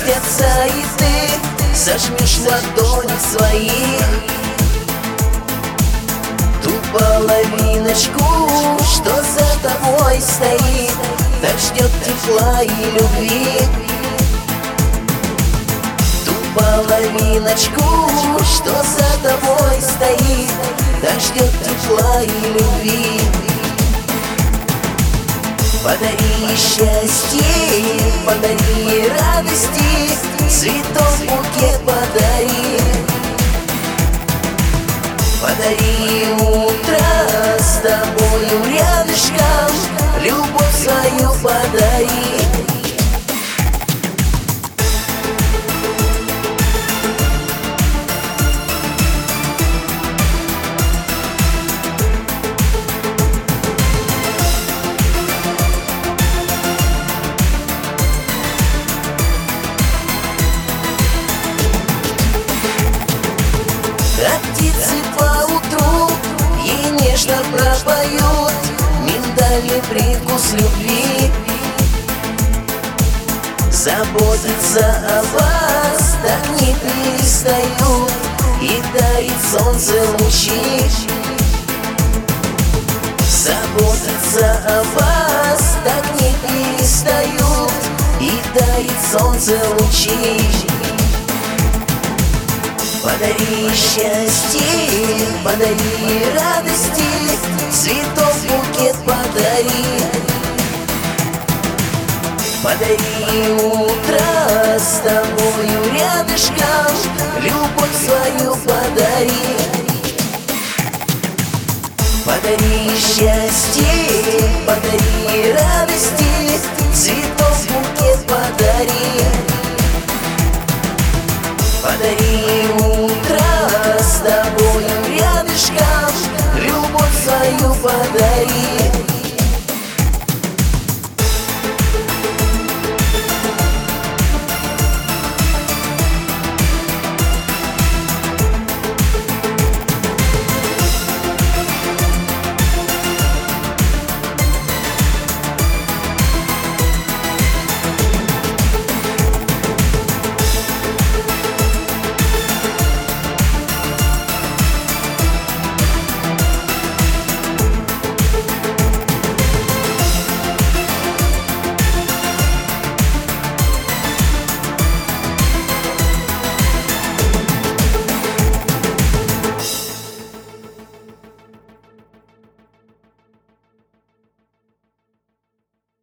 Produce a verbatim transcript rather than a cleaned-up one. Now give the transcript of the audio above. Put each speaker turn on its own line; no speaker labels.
раскрепятся, и ты сожмешь ладони свои ту половиночку, что за тобой стоит, так ждет тепла и любви. Ту половиночку, что за тобой стоит, так ждет тепла и любви. Подари счастье, подари радости, цветов букет подари. Подари утро с тобою рядышком, любовь свою подари. А птицы поутру ей нежно пропоют миндальный привкус любви. Заботятся о вас, так не перестают, и дарит солнце лучи. Заботятся о вас, так не перестают, и дарит солнце лучи. Подари счастье, подари радости, цветов букет подари. Подари утро с тобою рядышком, любовь свою подари. Подари счастье, подари радости, цветов букет подари. Подари утро с тобою рядышком, любовь свою подари.